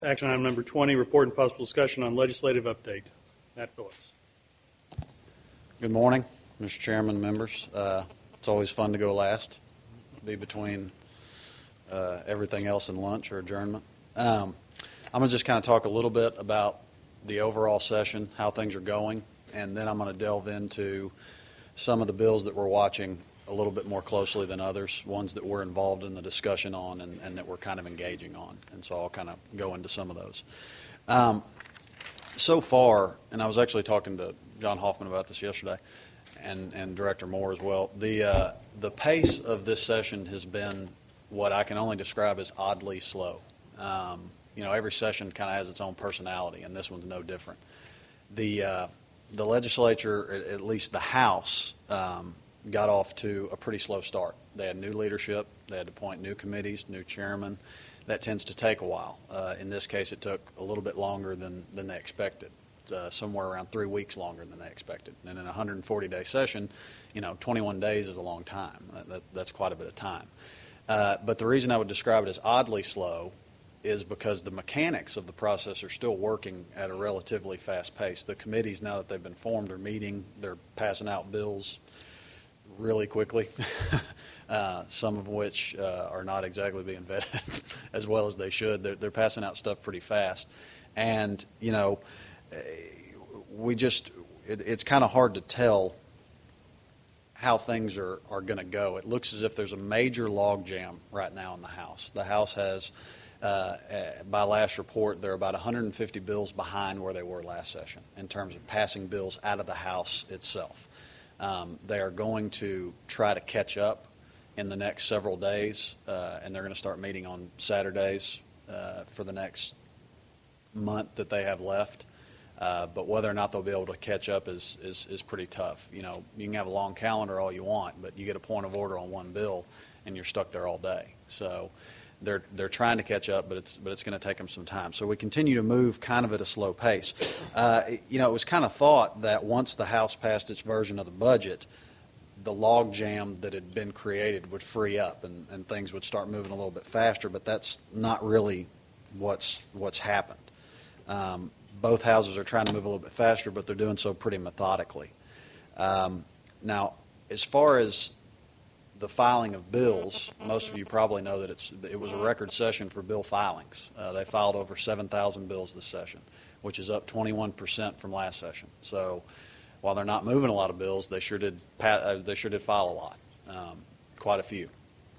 Action item number 20, report and possible discussion on legislative update. Matt Phillips. Good morning, Mr. Chairman, members. It's always fun to go last, be between everything else and lunch or adjournment. I'm going to just kind of talk a little bit about the overall session, how things are going, and then I'm going to delve into some of the bills that we're watching a little bit more closely than others, ones that we're involved in the discussion on and that we're kind of engaging on. And so I'll kind of go into some of those. So far, and I was actually talking to John Hoffman about this yesterday, and Director Moore as well, the pace of this session has been what I can only describe as oddly slow. Every session kind of has its own personality, and this one's no different. The legislature, at least the House, got off to a pretty slow start. They had new leadership. They had to appoint new committees, new chairmen. That tends to take a while. In this case, it took a little bit longer than they expected, somewhere around 3 weeks longer than they expected. And in a 140-day session, 21 days is a long time. That's quite a bit of time. But the reason I would describe it as oddly slow is because the mechanics of the process are still working at a relatively fast pace. The committees, now that they've been formed, are meeting. They're passing out bills really quickly, some of which are not exactly being vetted as well as they should. They're passing out stuff pretty fast. And, it's kind of hard to tell how things are going to go. It looks as if there's a major log jam right now in the House. The House has, by last report, they're about 150 bills behind where they were last session in terms of passing bills out of the House itself. They are going to try to catch up in the next several days, and they're going to start meeting on Saturdays for the next month that they have left. But whether or not they'll be able to catch up is pretty tough. You can have a long calendar all you want, but you get a point of order on one bill, and you're stuck there all day. So they're trying to catch up, but it's going to take them some time. So we continue to move kind of at a slow pace. It was kind of thought that once the House passed its version of the budget, the log jam that had been created would free up and things would start moving a little bit faster, but that's not really what's happened. Both houses are trying to move a little bit faster, but they're doing so pretty methodically. Now, as far as the filing of bills, most of you probably know that it was a record session for bill filings. They filed over 7,000 bills this session, which is up 21% from last session. So while they're not moving a lot of bills, they sure did file a lot, quite a few.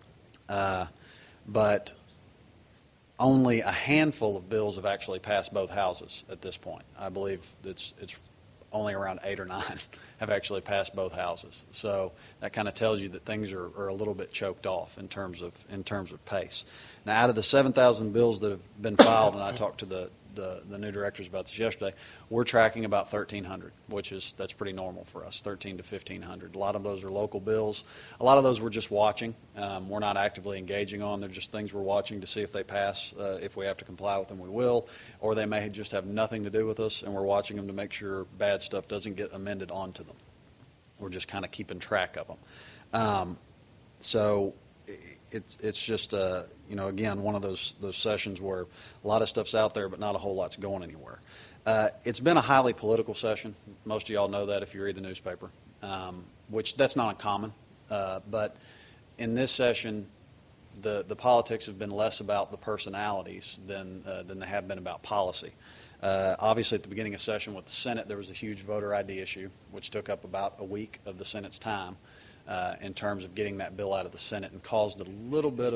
But only a handful of bills have actually passed both houses at this point. I believe it's only around 8 or 9 have actually passed both houses. So that kind of tells you that things are a little bit choked off in terms of pace. Now, out of the 7,000 bills that have been filed, and I talked to the new directors about this yesterday, we're tracking about 1,300, that's pretty normal for us, 1,300 to 1,500. A lot of those are local bills. A lot of those we're just watching. We're not actively engaging on. They're just things we're watching to see if they pass. If we have to comply with them, we will. Or they may just have nothing to do with us, and we're watching them to make sure bad stuff doesn't get amended onto them. We're just kind of keeping track of them. So it's just again, one of those sessions where a lot of stuff's out there, but not a whole lot's going anywhere. It's been a highly political session. Most of y'all know that if you read the newspaper, which that's not uncommon. But in this session, the politics have been less about the personalities than they have been about policy. Obviously, at the beginning of session with the Senate, there was a huge voter ID issue, which took up about a week of the Senate's time in terms of getting that bill out of the Senate and caused a little bit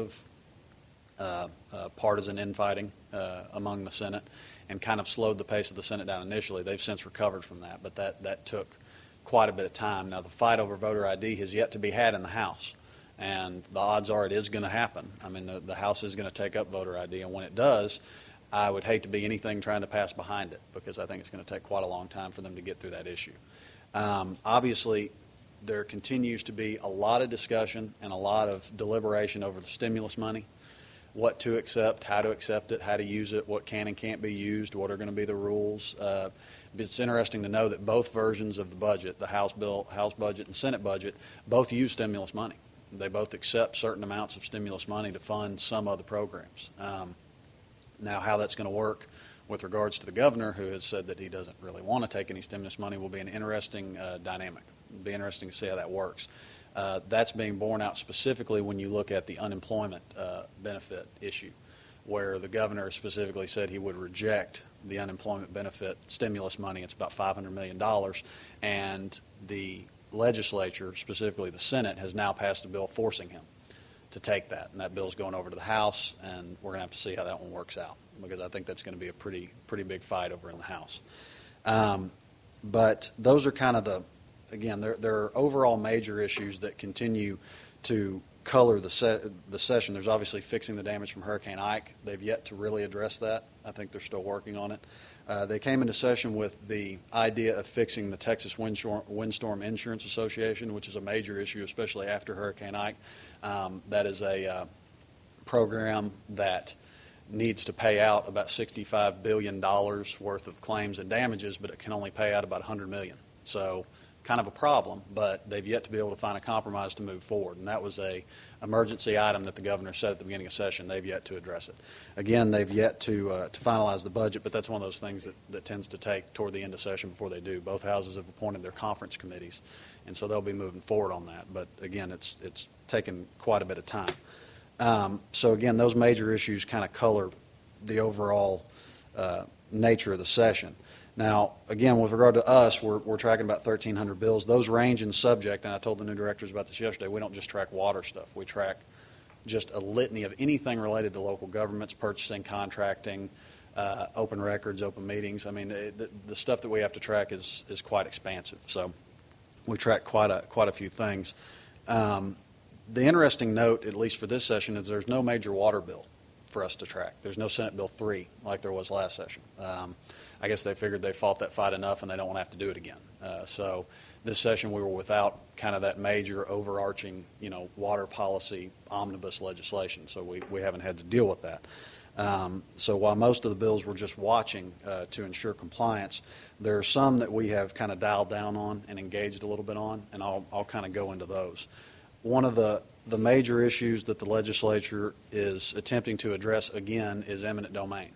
of partisan infighting among the Senate and kind of slowed the pace of the Senate down initially. They've since recovered from that, but that took quite a bit of time. Now, the fight over voter ID has yet to be had in the House, and the odds are it is going to happen. I mean, the House is going to take up voter ID, and when it does, I would hate to be anything trying to pass behind it because I think it's going to take quite a long time for them to get through that issue. Obviously, there continues to be a lot of discussion and a lot of deliberation over the stimulus money, what to accept, how to accept it, how to use it, what can and can't be used, what are going to be the rules. It's interesting to know that both versions of the budget, the House budget and Senate budget, both use stimulus money. They both accept certain amounts of stimulus money to fund some other programs. Now, how that's going to work with regards to the governor, who has said that he doesn't really want to take any stimulus money, will be an interesting dynamic. It'll be interesting to see how that works. That's being borne out specifically when you look at the unemployment benefit issue, where the governor specifically said he would reject the unemployment benefit stimulus money. It's about $500 million, and the legislature, specifically the Senate, has now passed a bill forcing him to take that, and that bill's going over to the House, and we're going to have to see how that one works out, because I think that's going to be a pretty big fight over in the House. But those are kind of there are overall major issues that continue to color the session. There's obviously fixing the damage from Hurricane Ike. They've yet to really address that. I think they're still working on it. They came into session with the idea of fixing the Texas Windstorm Insurance Association, which is a major issue, especially after Hurricane Ike. That is a program that needs to pay out about $65 billion worth of claims and damages, but it can only pay out about $100 million. So kind of a problem, but they've yet to be able to find a compromise to move forward. And that was a emergency item that the governor said at the beginning of session. They've yet to address it. Again, they've yet to finalize the budget, but that's one of those things that tends to take toward the end of session before they do. Both houses have appointed their conference committees, and so they'll be moving forward on that. But again, it's taken quite a bit of time. So again, those major issues kind of color the overall nature of the session. Now, again, with regard to us, we're tracking about 1,300 bills. Those range in subject, and I told the new directors about this yesterday. We don't just track water stuff. We track just a litany of anything related to local governments, purchasing, contracting, open records, open meetings. I mean, the stuff that we have to track is quite expansive. So we track quite a few things. The interesting note, at least for this session, is there's no major water bill for us to track. There's no Senate Bill 3 like there was last session. I guess they figured they fought that fight enough and they don't want to have to do it again. So this session we were without kind of that major overarching, water policy omnibus legislation. So we haven't had to deal with that. So while most of the bills we're just watching to ensure compliance, there are some that we have kind of dialed down on and engaged a little bit on, and I'll kind of go into those. One of the major issues that the legislature is attempting to address again is eminent domain.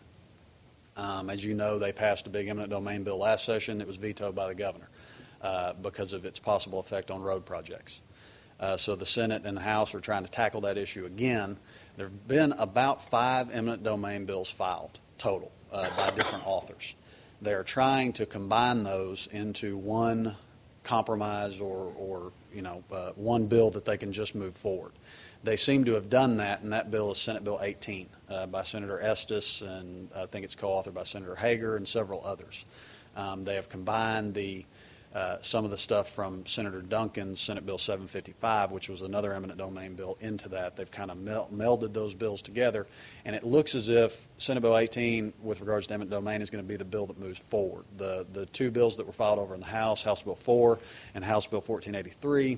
As you know, they passed a big eminent domain bill last session. It was vetoed by the governor because of its possible effect on road projects. So the Senate and the House are trying to tackle that issue again. There have been about 5 eminent domain bills filed total by different authors. They're trying to combine those into one compromise or one bill that they can just move forward. They seem to have done that, and that bill is Senate Bill 18 by Senator Estes, and I think it's co-authored by Senator Hager and several others. They have combined some of the stuff from Senator Duncan's Senate Bill 755, which was another eminent domain bill, into that. They've kind of melded those bills together, and it looks as if Senate Bill 18, with regards to eminent domain, is going to be the bill that moves forward. The 2 bills that were filed over in the House, House Bill 4 and House Bill 1483,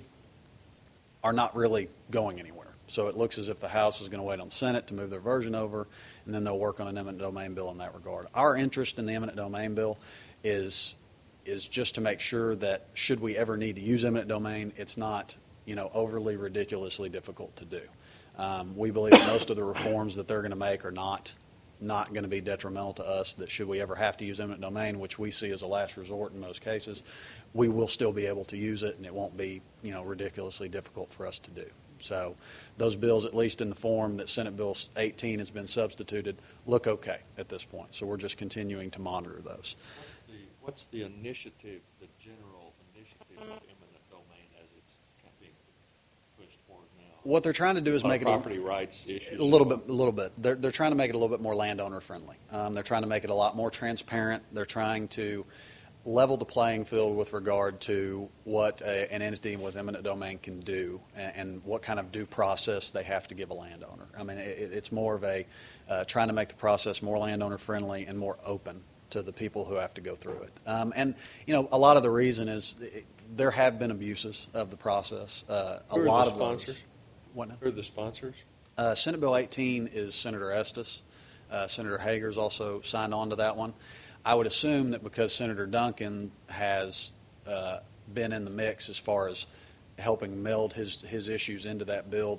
are not really going anywhere. So it looks as if the House is going to wait on the Senate to move their version over, and then they'll work on an eminent domain bill in that regard. Our interest in the eminent domain bill is just to make sure that should we ever need to use eminent domain, it's not overly ridiculously difficult to do. We believe that most of the reforms that they're going to make are not going to be detrimental to us, that should we ever have to use eminent domain, which we see as a last resort in most cases, we will still be able to use it, and it won't be ridiculously difficult for us to do. So those bills, at least in the form that Senate Bill 18 has been substituted, look okay at this point. So we're just continuing to monitor those. What's the initiative, the general initiative of eminent domain as it's kind of being pushed forward now? What they're trying to do is make it property rights issues. A little bit. They're trying to make it a little bit more landowner friendly. They're trying to make it a lot more transparent. They're trying to level the playing field with regard to what an entity with eminent domain can do and what kind of due process they have to give a landowner. I mean, it's more of a trying to make the process more landowner friendly and more open to the people who have to go through it. And a lot of the reason is there have been abuses of the process. Who are lot the of sponsors? those. What now? Who are the sponsors? Senate Bill 18 is Senator Estes. Senator Hager's also signed on to that one. I would assume that because Senator Duncan has been in the mix as far as helping meld his issues into that bill, that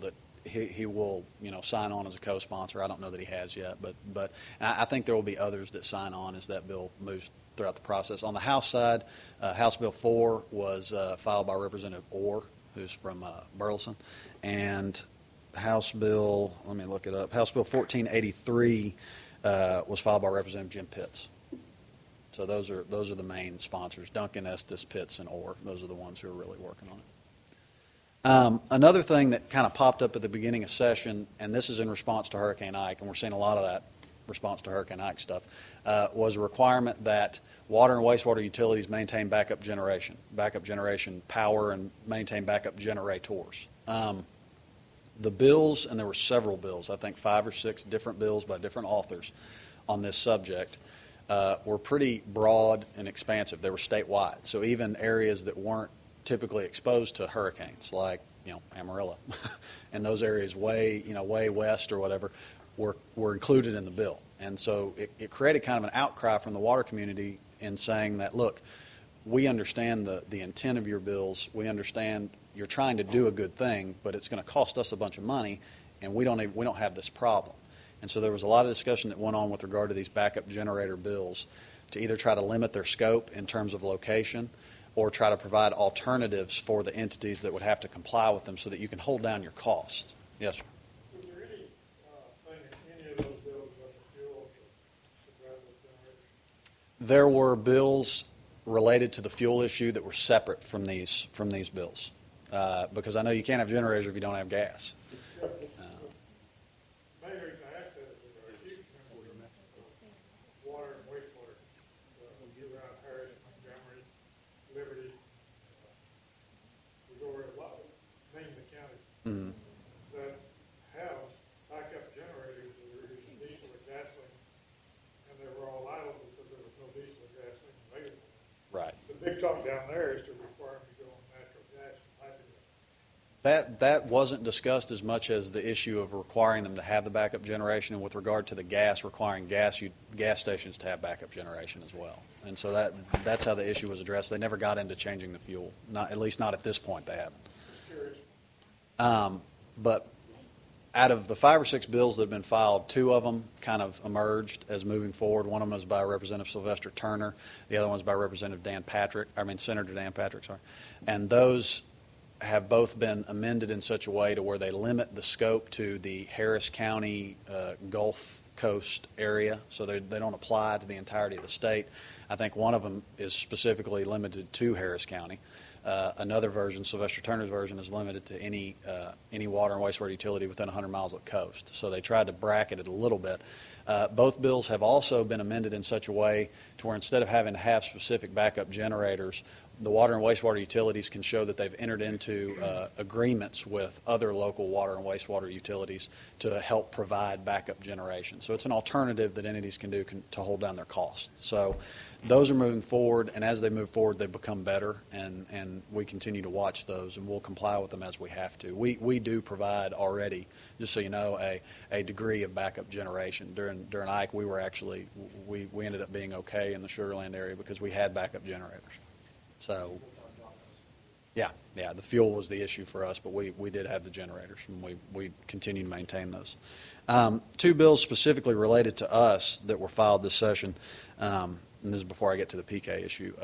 he will, sign on as a co-sponsor. I don't know that he has yet, but I think there will be others that sign on as that bill moves throughout the process. On the House side, House Bill 4 was filed by Representative Orr, who's from Burleson, and House Bill, let me look it up, House Bill 1483 was filed by Representative Jim Pitts. So those are the main sponsors, Duncan, Estes, Pitts, and Orr. Those are the ones who are really working on it. Another thing that kind of popped up at the beginning of session, and this is in response to Hurricane Ike, and we're seeing a lot of that response to Hurricane Ike stuff, was a requirement that water and wastewater utilities maintain backup generation power and maintain backup generators. The bills, and there were several bills, I think 5 or 6 different bills by different authors on this subject, were pretty broad and expansive. They were statewide, so even areas that weren't typically exposed to hurricanes, like Amarillo, and those areas way west or whatever, were included in the bill. And so it created kind of an outcry from the water community in saying that, look, we understand the intent of your bills. We understand you're trying to do a good thing, but it's going to cost us a bunch of money, and we don't have this problem. And so there was a lot of discussion that went on with regard to these backup generator bills to either try to limit their scope in terms of location or try to provide alternatives for the entities that would have to comply with them so that you can hold down your cost. Yes, sir. Was there any thing in any of those bills about the fuel to drive those generators? There were bills related to the fuel issue that were separate from these bills, because I know you can't have generators if you don't have gas. Main reason I asked that is there are a huge number of water and wastewater around Harris, Montgomery, Liberty, Missouri, a lot, name the county, Mm-hmm. that have backup generators that are using diesel or gasoline, and they were all idle because there was no diesel or gasoline available. Right. The big talk down there is to require them to go on natural gas and hydrogen. That wasn't discussed as much as the issue of requiring them to have the backup generation, and with regard to the gas, requiring gas stations to have backup generation as well. And so that's how the issue was addressed. They never got into changing the fuel, at least not at this point. They haven't. Curious. But out of the 5 or 6 bills that have been filed, 2 of them kind of emerged as moving forward. One of them was by Representative Sylvester Turner. The other one was by Senator Dan Patrick. And those have both been amended in such a way to where they limit the scope to the Harris County Gulf Coast area, so they don't apply to the entirety of the state. I think one of them is specifically limited to Harris County. Another version, Sylvester Turner's version, is limited to any water and wastewater utility within 100 miles of the coast. So they tried to bracket it a little bit. Both bills have also been amended in such a way to where instead of having to have specific backup generators, the water and wastewater utilities can show that they've entered into agreements with other local water and wastewater utilities to help provide backup generation. So it's an alternative that entities can do to hold down their costs. So those are moving forward, and as they move forward, they become better, and we continue to watch those, and we'll comply with them as we have to. We do provide already, just so you know, a degree of backup generation. During Ike, we ended up being okay in the Sugar Land area because we had backup generators. So, yeah, the fuel was the issue for us, but we did have the generators, and we continue to maintain those. 2 bills specifically related to us that were filed this session, and this is before I get to the PK issue,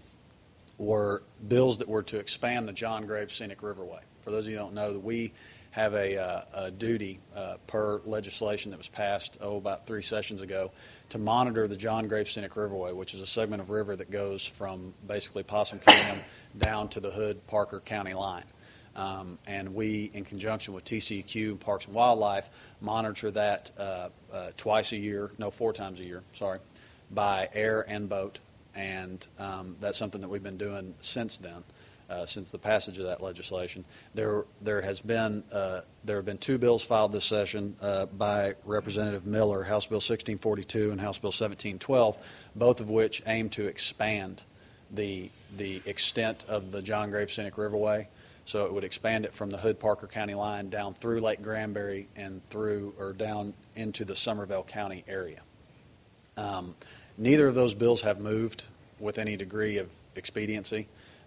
were bills that were to expand the John Graves Scenic Riverway. For those of you who don't know, we have a duty per legislation that was passed about 3 sessions ago to monitor the John Graves Scenic Riverway, which is a segment of river that goes from basically Possum Kingdom down to the Hood-Parker County line. And we, in conjunction with TCEQ and Parks and Wildlife, monitor that 4 times a year, by air and boat. And that's something that we've been doing since then. Since the passage of that legislation, there have been 2 bills filed this session by Representative Miller, House Bill 1642 and House Bill 1712, both of which aim to expand the extent of the John Graves Scenic Riverway. So it would expand it from the Hood-Parker County line down through Lake Granbury and down into the Somervell County area. Neither of those bills have moved with any degree of expediency.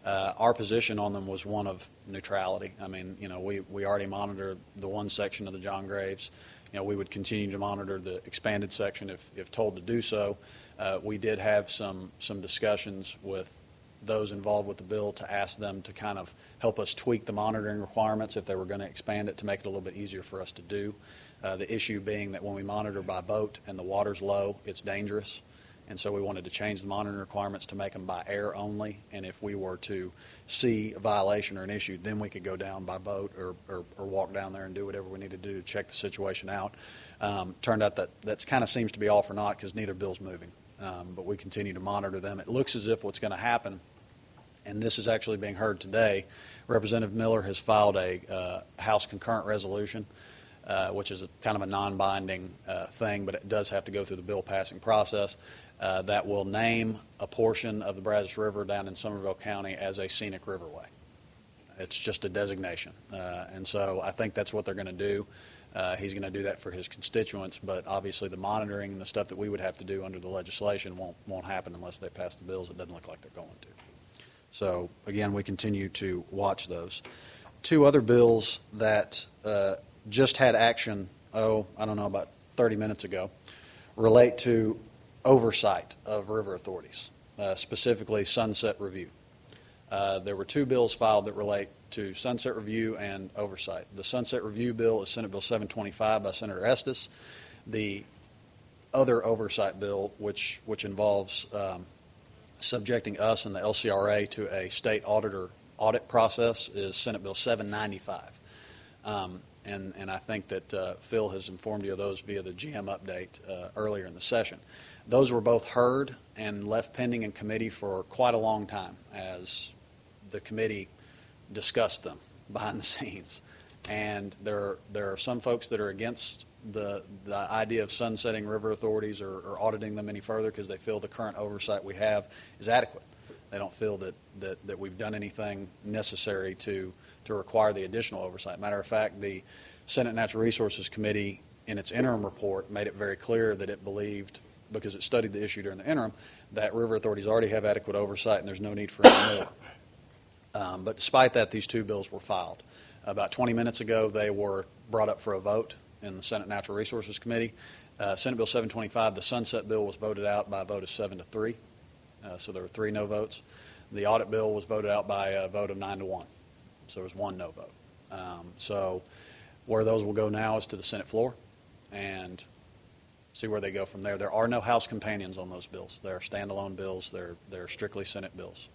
Our position on them was one of neutrality. I mean, we already monitor the one section of the John Graves. We would continue to monitor the expanded section if told to do so. We did have some discussions with those involved with the bill to ask them to kind of help us tweak the monitoring requirements if they were going to expand it to make it a little bit easier for us to do. The issue being that when we monitor by boat and the water's low, it's dangerous. And so we wanted to change the monitoring requirements to make them by air only. And if we were to see a violation or an issue, then we could go down by boat or walk down there and do whatever we needed to do to check the situation out. Turned out that kind of seems to be all for naught because neither bill's moving. But we continue to monitor them. It looks as if what's going to happen, and this is actually being heard today, Representative Miller has filed a House concurrent resolution, which is kind of a non-binding thing, but it does have to go through the bill passing process. That will name a portion of the Brazos River down in Somerville County as a scenic riverway. It's just a designation. And so I think that's what they're going to do. He's going to do that for his constituents, but obviously the monitoring and the stuff that we would have to do under the legislation won't happen unless they pass the bills. It doesn't look like they're going to. So, again, we continue to watch those. Two other bills that just had action, about 30 minutes ago, relate to oversight of river authorities, specifically sunset review. There were two bills filed that relate to sunset review and oversight. The sunset review bill is Senate Bill 725 by Senator Estes. The other oversight bill, which involves subjecting us and the LCRA to a state auditor audit process, is Senate Bill 795. And I think that Phil has informed you of those via the GM update earlier in the session. Those were both heard and left pending in committee for quite a long time as the committee discussed them behind the scenes. And there are some folks that are against the idea of sunsetting river authorities or auditing them any further because they feel the current oversight we have is adequate. They don't feel that we've done anything necessary to require the additional oversight. Matter of fact, the Senate Natural Resources Committee, in its interim report, made it very clear that it believed, because it studied the issue during the interim, that river authorities already have adequate oversight and there's no need for any more. But despite that, these two bills were filed. About 20 minutes ago, they were brought up for a vote in the Senate Natural Resources Committee. Senate Bill 725, the sunset bill, was voted out by a vote of 7-3. So there were 3 no votes. The audit bill was voted out by a vote of 9-1. So there was 1 no vote. So where those will go now is to the Senate floor and see where they go from there. There are no House companions on those bills. They're standalone bills. They're strictly Senate bills.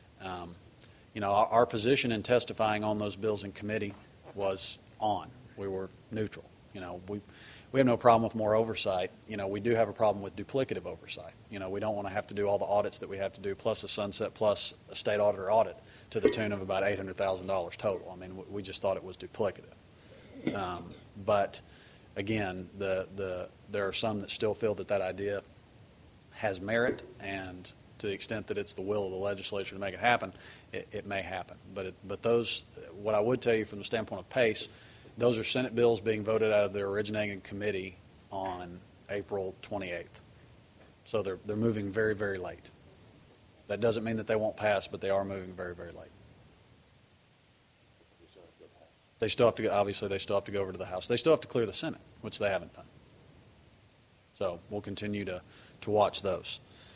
Our position in testifying on those bills in committee was on. We were neutral. We have no problem with more oversight. We do have a problem with duplicative oversight. We don't want to have to do all the audits that we have to do, plus a sunset, plus a state auditor audit to the tune of about $800,000 total. I mean, we just thought it was duplicative. But again, there are some that still feel that idea has merit, and to the extent that it's the will of the legislature to make it happen, it may happen. But those, what I would tell you from the standpoint of pace, those are Senate bills being voted out of their originating committee on April 28th. So they're moving very, very late. That doesn't mean that they won't pass, but they are moving very, very late. They still have to go, obviously, they still have to go over to the House. They still have to clear the Senate, which they haven't done. So we'll continue to watch those.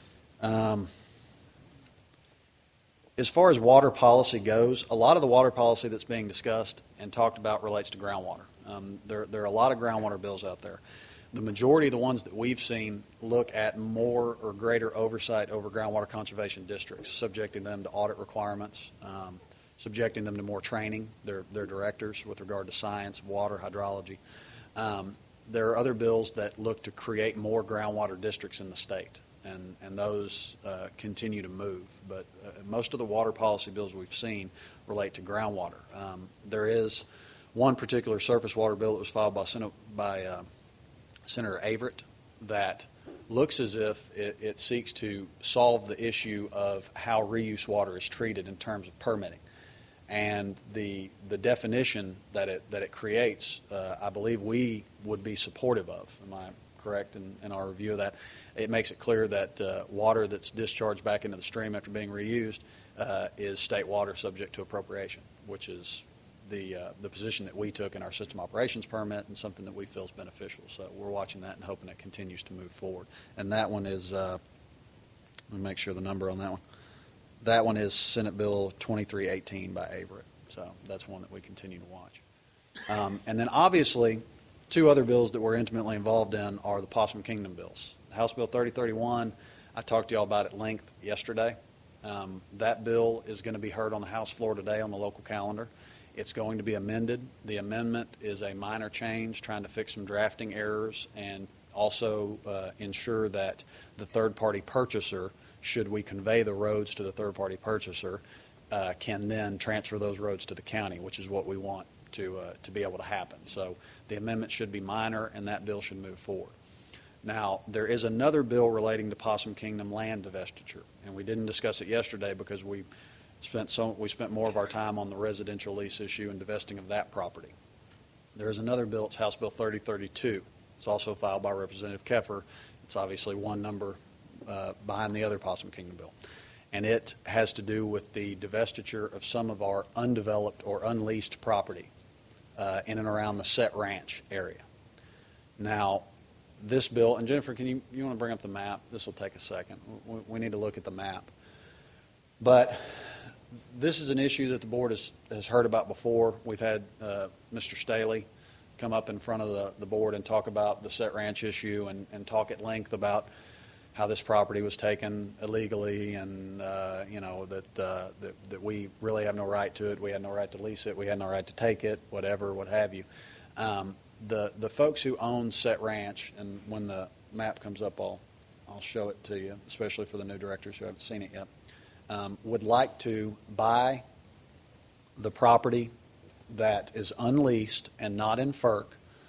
As far as water policy goes, a lot of the water policy that's being discussed and talked about relates to groundwater. There are a lot of groundwater bills out there. The majority of the ones that we've seen look at more or greater oversight over groundwater conservation districts, subjecting them to audit requirements, subjecting them to more training, their directors with regard to science, water, hydrology. There are other bills that look to create more groundwater districts in the state, and those continue to move. But most of the water policy bills we've seen relate to groundwater. There is one particular surface water bill that was filed by Senator Averett that looks as if it seeks to solve the issue of how reuse water is treated in terms of permitting. And the definition that it creates, I believe we would be supportive of. Am I correct in our review of that. It makes it clear that water that's discharged back into the stream after being reused is state water subject to appropriation, which is the position that we took in our system operations permit and something that we feel is beneficial. So we're watching that and hoping it continues to move forward. And that one is, let me make sure the number on that one. That one is Senate Bill 2318 by Averett. So that's one that we continue to watch. And then obviously, two other bills that we're intimately involved in are the Possum Kingdom bills. House Bill 3031, I talked to you all about at length yesterday. That bill is going to be heard on the House floor today on the local calendar. It's going to be amended. The amendment is a minor change, trying to fix some drafting errors and also ensure that the third-party purchaser, should we convey the roads to the third-party purchaser, can then transfer those roads to the county, which is what we want to be able to happen. So the amendment should be minor, and that bill should move forward. Now, there is another bill relating to Possum Kingdom land divestiture, and we didn't discuss it yesterday because we spent more of our time on the residential lease issue and divesting of that property. There is another bill, it's House Bill 3032. It's also filed by Representative Keffer. It's obviously one number behind the other Possum Kingdom bill. And it has to do with the divestiture of some of our undeveloped or unleased property in and around the Set Ranch area. Now, this bill, and Jennifer, you want to bring up the map? This will take a second. We need to look at the map. But this is an issue that the board has heard about before. We've had Mr. Staley come up in front of the board and talk about the Set Ranch issue and talk at length about how this property was taken illegally and, that we really have no right to it. We had no right to lease it. We had no right to take it, whatever, what have you. The folks who own Set Ranch, and when the map comes up, I'll show it to you, especially for the new directors who haven't seen it yet, would like to buy the property that is unleased and not in FERC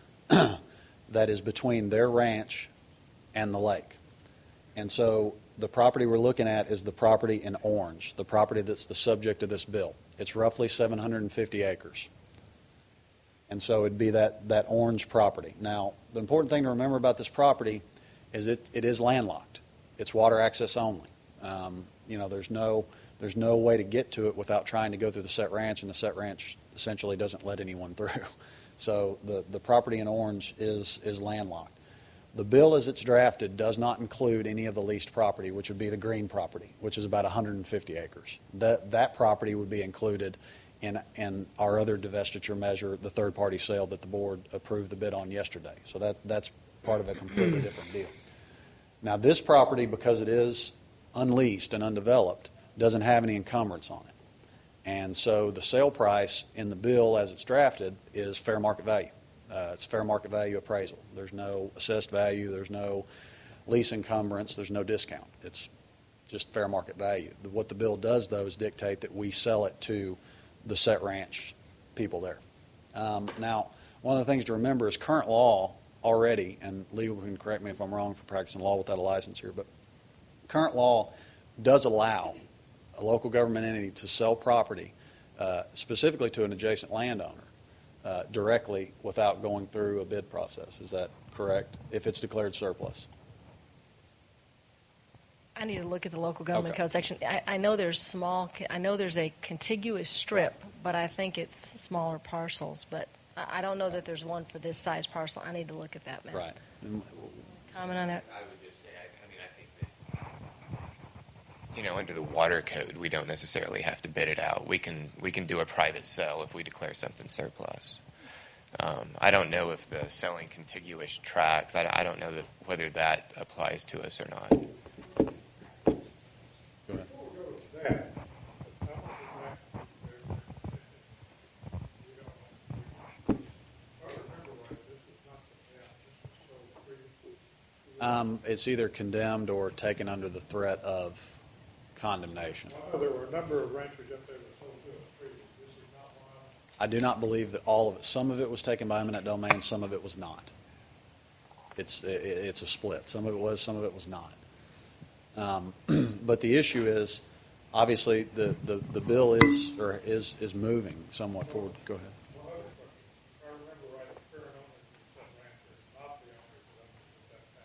that is between their ranch and the lake. And so the property we're looking at is the property in orange, the property that's the subject of this bill. It's roughly 750 acres. And so it'd be that orange property. Now, the important thing to remember about this property is it is landlocked. It's water access only. There's no way to get to it without trying to go through the Set Ranch, and the Set Ranch essentially doesn't let anyone through. So the property in orange is landlocked. The bill as it's drafted does not include any of the leased property, which would be the green property, which is about 150 acres. That property would be included in our other divestiture measure, the third-party sale that the board approved the bid on yesterday. So that's part of a completely different deal. Now, this property, because it is unleased and undeveloped, doesn't have any encumbrance on it. And so the sale price in the bill as it's drafted is fair market value. It's fair market value appraisal. There's no assessed value. There's no lease encumbrance. There's no discount. It's just fair market value. What the bill does, though, is dictate that we sell it to the Set Ranch people there. Now, one of the things to remember is current law already, and legal can correct me if I'm wrong for practicing law without a license here, but current law does allow a local government entity to sell property specifically to an adjacent landowner directly without going through a bid process. Is that correct? If it's declared surplus. I need to look at the local government Okay. code section. I know there's a contiguous strip, but I think it's smaller parcels. But I don't know that there's one for this size parcel. I need to look at that map. Right. Comment on that? I would just say, I think that, under the water code, we don't necessarily have to bid it out. We can do a private sale if we declare something surplus. I don't know if the selling contiguous tracts, I don't know whether that applies to us or not. Before we go to that, how much is that? If I remember right, this was not condemned, this was sold free. It's either condemned or taken under the threat of condemnation. I know there were a number of ranchers up there that sold to us free. This is not one of them. I do not believe that all of it. Some of it was taken by eminent domain, some of it was not. It's a split. Some of it was, some of it was not. But the issue is, obviously, the bill is moving somewhat forward. Go ahead. One other question. If I remember right, the current owners of that rancher is not the owners of that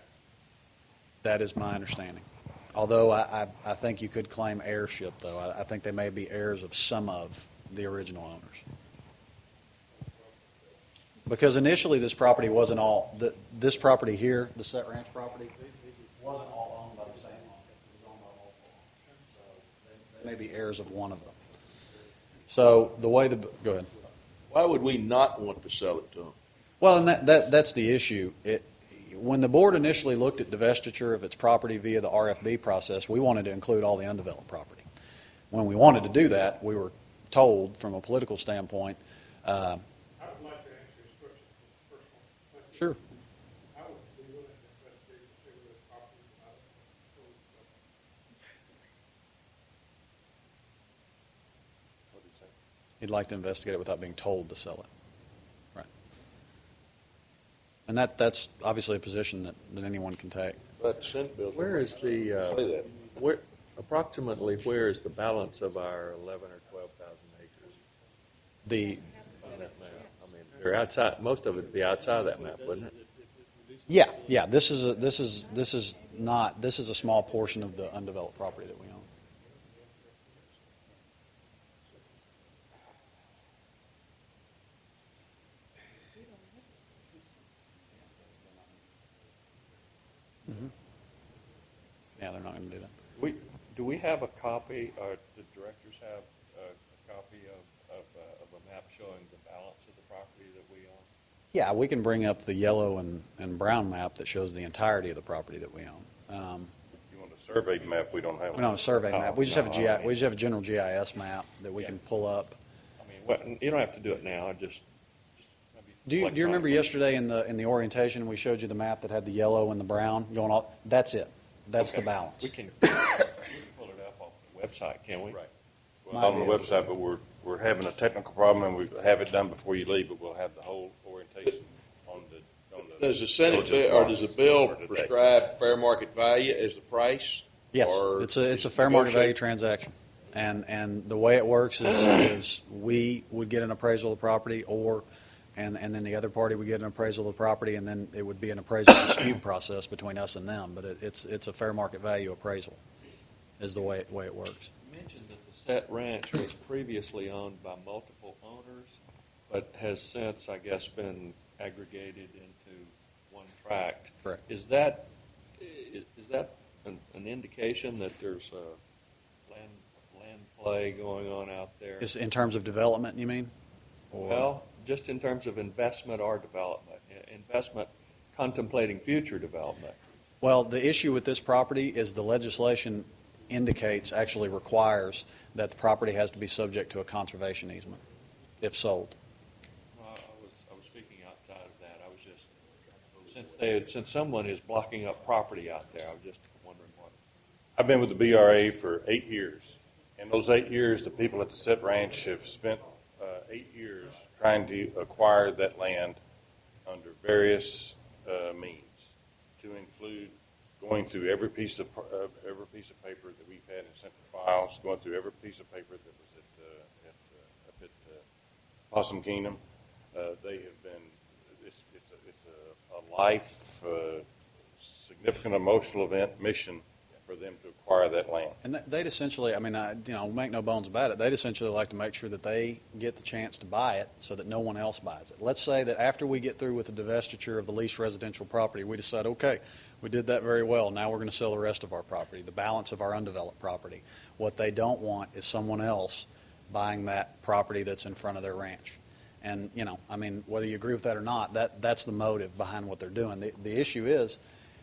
That is my understanding. Although I think you could claim heirship, though. I think they may be heirs of some of the original owners. Because initially this property wasn't all, this property here, the Set Ranch property, wasn't all owned by the same owner. It was owned by multiple owners. So they may be heirs of one of them. So the way go ahead. Why would we not want to sell it to them? Well, and that's the issue. When the board initially looked at divestiture of its property via the RFB process, we wanted to include all the undeveloped property. When we wanted to do that, we were told from a political standpoint. I would like to answer his question, first one. Sure. I would be willing to investigate and see where this property is. I don't know. What do you say? He'd like to investigate it without being told to sell it. Right. And that's obviously a position that anyone can take. But the Senate bill. Where is say that? approximately where is the balance of our 11 or 12,000 acres The on that map? I mean, they're outside. Most of it would be outside of that map, wouldn't it? yeah. This is a small portion of the undeveloped property that we own. Mm-hmm. Yeah, they're not going to do that. Do we have a copy, or the directors have a copy of a map showing the balance of the property that we own? Yeah, we can bring up the yellow and brown map that shows the entirety of the property that we own. You want a surveyed map? We don't have We one. don't have a survey map. We just have No, we just have a general GIS map that we Yeah. can pull up. I mean, you don't have to do it now. Just maybe Do you remember electronically. yesterday in the orientation we showed you the map that had the yellow and the brown going all? That's it. That's Okay. the balance. We can pull it up off the website, can we? Right. Well, on the website, but we're having a technical problem, and we have it done before you leave, but we'll have the whole orientation on the. Does the Senate bill, or does the bill prescribe fair market value as the price? Yes, Or it's a fair market value negotiate? transaction, and the way it works is we would get an appraisal of the property, and then the other party would get an appraisal of the property, and then it would be an appraisal dispute process between us and them. But it's a fair market value appraisal, is the way it works. You mentioned that the Set Ranch was previously owned by multiple owners, but has since, I guess, been aggregated into one tract. Correct. Is that an indication that there's a land play going on out there? Is in terms of development, you mean? Or- Well, just in terms of investment or development, investment contemplating future development. Well, the issue with this property is the legislation actually requires that the property has to be subject to a conservation easement if sold. I was speaking outside of that. I was just, since someone is blocking up property out there, I was just wondering what. I've been with the BRA for 8 years. In those 8 years, the people at the Set Ranch have spent 8 years trying to acquire that land under various means, to include going through every piece of paper that we've had in central files, going through every piece of paper that was up at Possum Kingdom. They have been. It's a life, significant emotional event, mission for them to acquire that land. And they'd essentially, make no bones about it, they'd essentially like to make sure that they get the chance to buy it so that no one else buys it. Let's say that after we get through with the divestiture of the leased residential property, we decide, okay, we did that very well. Now we're going to sell the rest of our property, the balance of our undeveloped property. What they don't want is someone else buying that property that's in front of their ranch. And, whether you agree with that or not, that's the motive behind what they're doing. The issue is,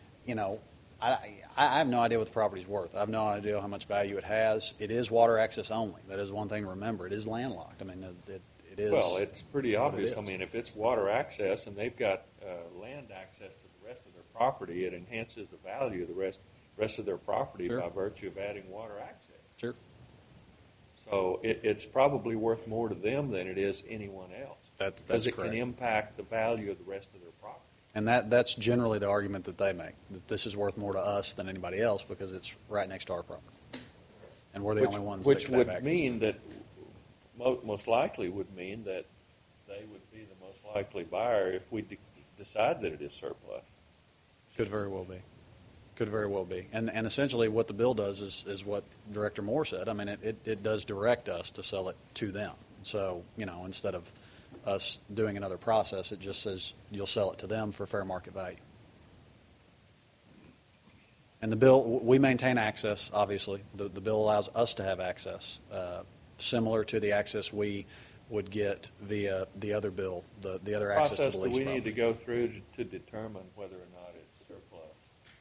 I have no idea what the property's worth. I have no idea how much value it has. It is water access only. That is one thing to remember. It is landlocked. It is. Well, it's pretty obvious. is. I mean, if it's water access and they've got land access to the rest of their property, it enhances the value of the rest of their property Sure. by virtue of adding water access. Sure. So it's probably worth more to them than it is anyone else. That's Because it correct. can impact the value of the rest of their property. And that's generally the argument that they make, that this is worth more to us than anybody else because it's right next to our property. And we're the only ones that Which can have would access to mean it. that, most likely would mean that they would be the most likely buyer if we decide that it is surplus. Could very well be. Could very well be. And essentially what the bill does is what Director Moore said. I mean, it does direct us to sell it to them. So, instead of us doing another process, it just says you'll sell it to them for fair market value. And the bill, we maintain access, obviously. The bill allows us to have access, similar to the access we would get via the other bill, the other access to the lease Process do we need to property. go through to determine whether or not it's surplus?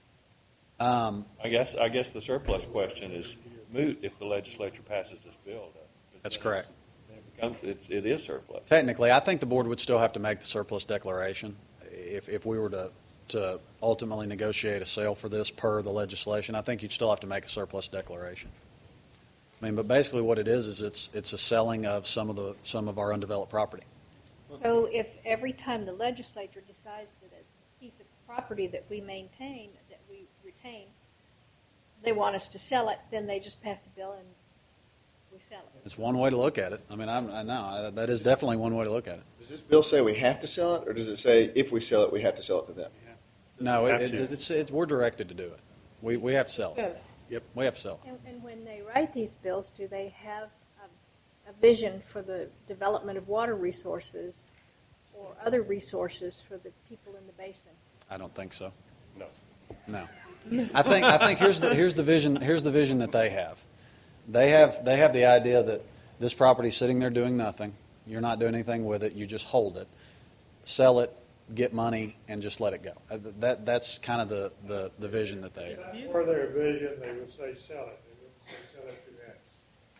I guess the surplus question is moot if the legislature passes this bill. That's correct. It is surplus. Technically, I think the board would still have to make the surplus declaration if we were to ultimately negotiate a sale for this per the legislation. I think you'd still have to make a surplus declaration. I mean, but basically what it is it's a selling of some of our undeveloped property. So if every time the legislature decides that a piece of property that we maintain, that we retain, they want us to sell it, then they just pass a bill and we sell it. It's one way to look at it. I mean, I know that is definitely one way to look at it. Does this bill say we have to sell it, or does it say if we sell it, we have to sell it to them? No, Have to. it's we're directed to do it. We have to sell it. Yep. We have to sell it. And when they write these bills, do they have a vision for the development of water resources or other resources for the people in the basin? I don't think so. No. No. I think here's the vision that they have. They have the idea that this property's sitting there doing nothing. You're not doing anything with it. You just hold it, sell it, get money, and just let it go. That's kind of the vision that they have. For their vision, they would say sell it. They wouldn't say sell it to X.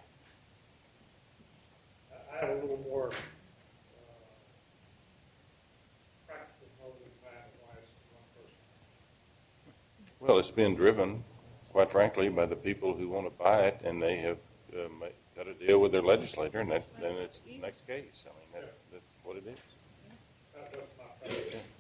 I have a little more practical motive behind why it's one person. Well, it's been driven, quite frankly, by the people who want to buy it, and they have got to deal with their legislator, and then it's the next case. I mean, that's what it is. That's not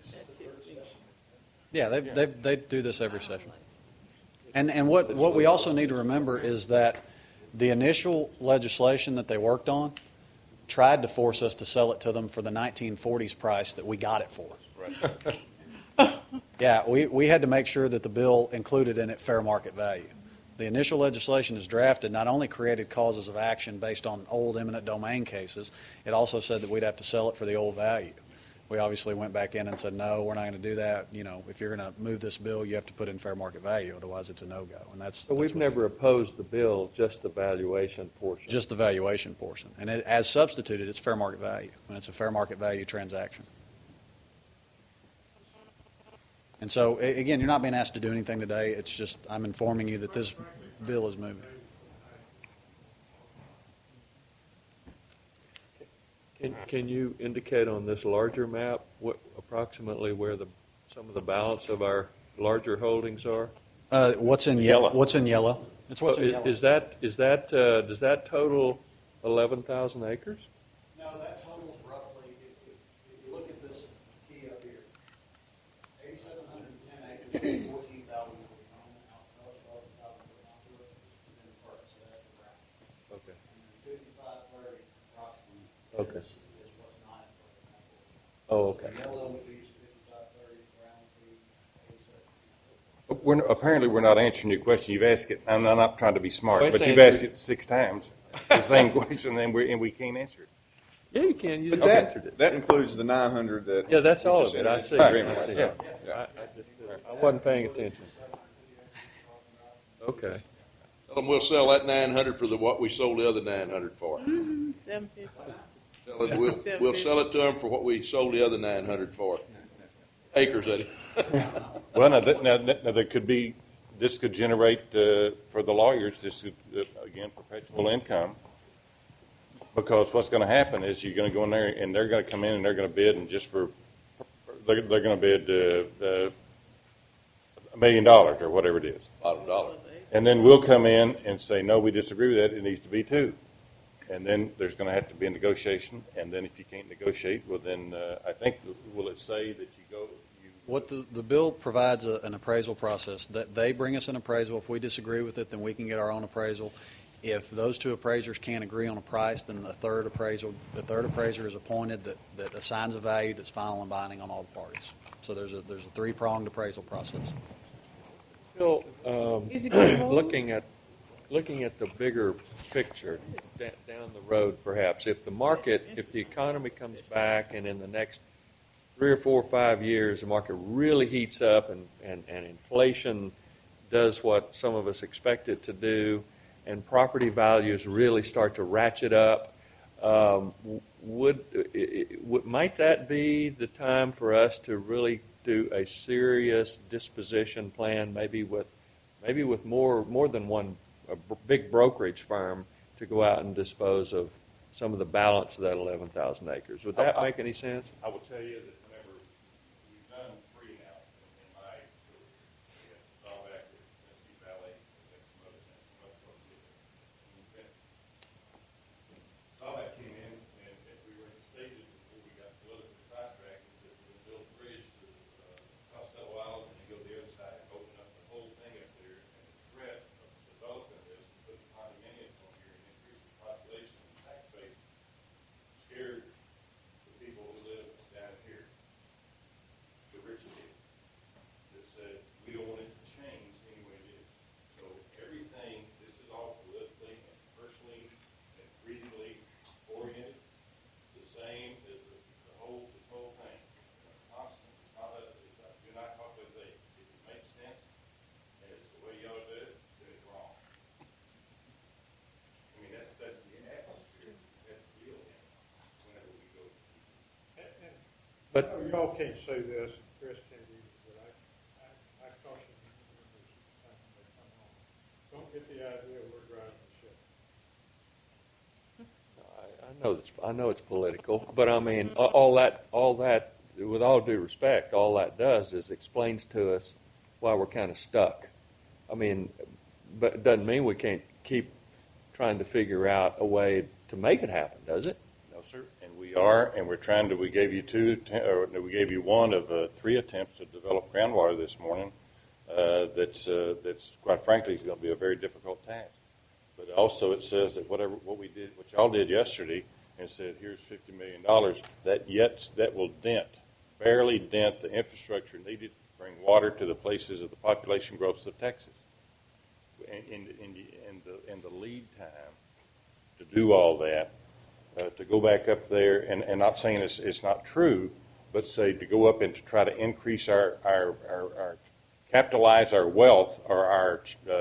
Yeah, they do this every session. And what we also need to remember is that the initial legislation that they worked on tried to force us to sell it to them for the 1940s price that we got it for. Right. Yeah, we had to make sure that the bill included in it fair market value. The initial legislation as drafted not only created causes of action based on old eminent domain cases, it also said that we'd have to sell it for the old value. We obviously went back in and said, no, we're not going to do that. If you're going to move this bill, you have to put in fair market value, otherwise it's a no-go. And that's So we've what never opposed the bill, just the valuation portion. just the valuation portion. And as substituted, it's fair market value, and it's a fair market value transaction. And so, again, you're not being asked to do anything today. It's just I'm informing you that this bill is moving. Can you indicate on this larger map approximately where some of the balance of our larger holdings are? What's in Yellow. What's in yellow? It's what's in yellow. Does that total 11,000 acres? No, that totals roughly, if you look at this key up here, 8,710 acres, 14,000 will be home, out 12,000 is in the first, so that's the ground. Okay. And then 5530 approximately Okay. is what's not in first. Oh, okay. Yellow would be 5530, brown would be 87. Apparently, we're not answering your question. You've asked it. I'm not trying to be smart, Well, it's but you've answered. asked it 6 times. The same question, and we can't answer it. Yeah, you can. You But just answered it. that includes the 900 that. Yeah, that's we all just of it. I entered see. into agreement I with. see. I wasn't paying attention. Okay. Tell them we'll sell that 900 for what we sold the other 900 for. 750. Tell them we'll sell it to them for what we sold the other 900 for. Acres, Eddie. Well, now there could be. This could generate for the lawyers. This could again perpetual income. Because what's going to happen is you're going to go in there and they're going to come in and they're going to bid, and just for they're going to bid $1 million or whatever it is. Bottom dollar. And then we'll come in and say, no, we disagree with that. It needs to be 2. And then there's going to have to be a negotiation. And then if you can't negotiate, well, then I think, will it say that you go? What the bill provides an appraisal process. That they bring us an appraisal. If we disagree with it, then we can get our own appraisal. If those 2 appraisers can't agree on a price, then the third appraiser is appointed that assigns a value that's final and binding on all the parties. So there's a 3-pronged appraisal process. Phil, looking at the bigger picture down the road, perhaps if the economy comes back, and in the next 3 or 4 or 5 years, the market really heats up, and inflation does what some of us expect it to do, and property values really start to ratchet up, might that be the time for us to really do a serious disposition plan, maybe with more than one big brokerage firm to go out and dispose of some of the balance of that 11,000 acres? Would that make any sense? I will tell you that whenever we've done 3 now in my career, we had Staubach at Tennessee Valley, and then some other things. Staubach came in, and we were in stages before we got politically sidetracked, and said we'll build a bridge to Costello Island, and then go to the other side and open up the whole thing up there. And the threat of developing this and putting condominiums on here and increasing the population and tax base scared the people who live down here, the rich people, that said, we don't want it to change any way it is. So everything, this is all politically and personally and regionally oriented, the same as this whole thing. Constant, you're not calculating. If it makes sense and it's the way you ought to do it, then it's wrong. I mean, that's the atmosphere that we deal in whenever we go. But y'all can't say this, Chris can't either, but I caution you when they come on. Don't get the idea we're driving the ship. I know it's political, but I mean, all that, with all due respect, all that does is explains to us why we're kind of stuck. I mean, but it doesn't mean we can't keep trying to figure out a way to make it happen, does it? No, sir. And we are, and we're trying to. We gave you we gave you one of 3 attempts to develop groundwater this morning. That's quite frankly is going to be a very difficult task. But also it says that what y'all did yesterday, and said here's $50 million. That will barely dent the infrastructure needed to bring water to the places of the population growth of Texas. In the lead time to do all that, to go back up there, and not saying it's not true, but say to go up and to try to increase our capitalize our wealth, or our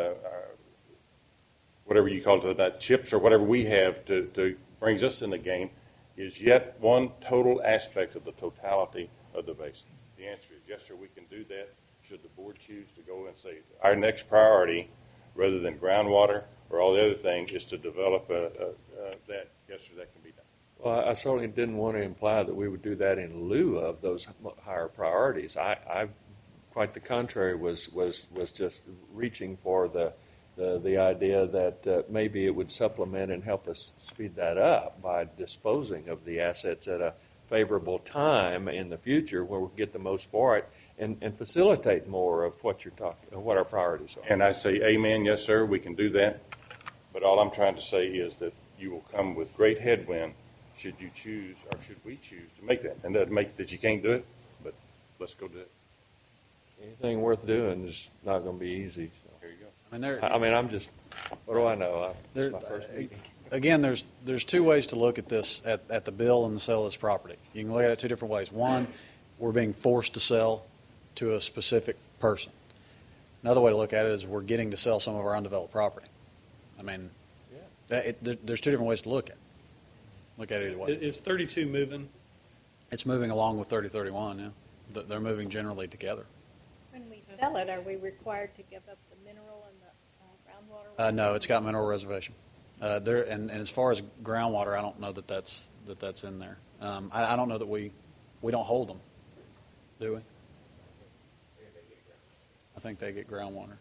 whatever you call it, that chips or whatever we have to brings us in the game, is yet one total aspect of the totality of the basin. The answer is yes, sir, we can do that. Should the board choose to go and say our next priority, rather than groundwater or all the other things, is to develop that, yes, sir, that can be done. Well, I certainly didn't want to imply that we would do that in lieu of those higher priorities. I quite the contrary, was just reaching for the idea that maybe it would supplement and help us speed that up by disposing of the assets at a favorable time in the future where we get the most for it, and facilitate more of what what our priorities are. And I say amen, yes, sir, we can do that. But all I'm trying to say is that you will come with great headwind should you choose, or should we choose to make that. And that make that you can't do it, but let's go do it. Anything worth doing is not going to be easy. So. Here you go. I mean, I'm just, what do I know? It's my first meeting. Again, there's 2 ways to look at this, at the bill and the sale of this property. You can look at it 2 different ways. One, we're being forced to sell to a specific person. Another way to look at it is we're getting to sell some of our undeveloped property. I mean, there's 2 different ways to look at it either way. Is 32 moving? It's moving along with 3031, yeah. They're moving generally together. When we sell it, are we required to give up the mineral and the groundwater? No, it's got mineral reservation. And as far as groundwater, I don't know that's in there. I don't know that we don't hold them, do we? I think they get groundwater.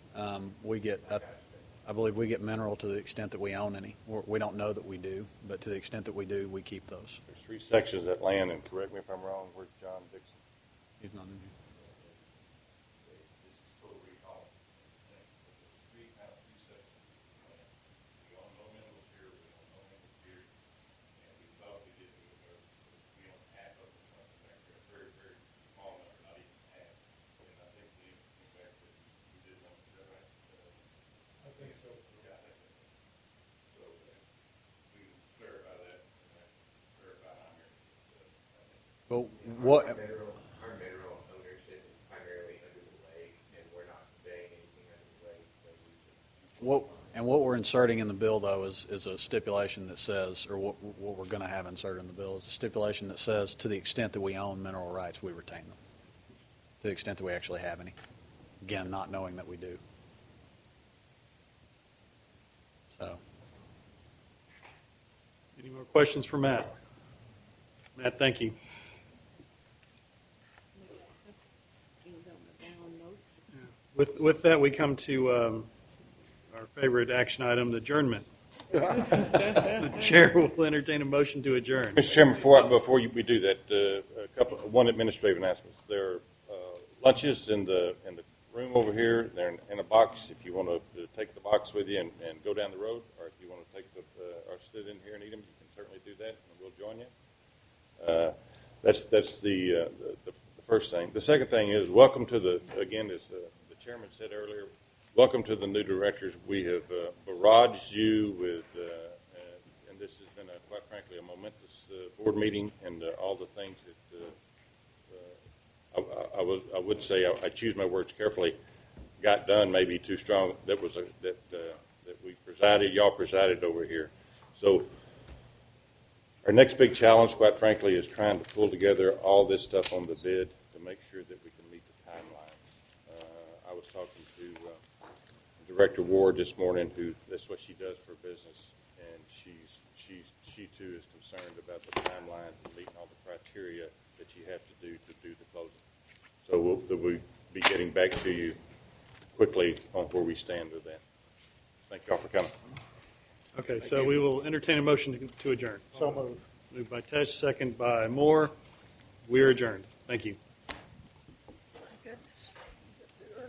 I believe we get mineral to the extent that we own any. We don't know that we do, but to the extent that we do, we keep those. There's 3 sections of that land, and correct me if I'm wrong, where's John Dixon? He's not in here. But what? Our mineral ownership is primarily under the lake, and we're not conveying anything under the lake, so we should. What we're inserting in the bill, though, is a stipulation that says, or what we're going to have inserted in the bill is a stipulation that says, to the extent that we own mineral rights, we retain them. To the extent that we actually have any. Again, not knowing that we do. So. Any more questions for Matt? Matt, thank you. With that, we come to our favorite action item, the adjournment. The chair will entertain a motion to adjourn. Mr. Chairman, before we do that, one administrative announcements. There are lunches in the room over here. They're in a box. If you want to take the box with you and go down the road, or if you want to take or sit in here and eat them, you can certainly do that, and we'll join you. That's the first thing. The second thing is welcome to again, as the chairman said earlier, welcome to the new directors. We have barraged you with, and this has been, quite frankly, a momentous board meeting, and all the things that I would say, I choose my words carefully, got done may be too strong. That was that we presided, y'all presided over here. So our next big challenge, quite frankly, is trying to pull together all this stuff on the bid to make sure that we can meet the timelines. I was talking to Director Ward this morning, who that's what she does for business, and she too is concerned about the timelines and meeting all the criteria that you have to do the closing. So we'll be getting back to you quickly on where we stand with that. Thank you all for coming. Okay, so we will entertain a motion to adjourn. So moved. Moved by Tesh, second by Moore. We are adjourned. Thank you.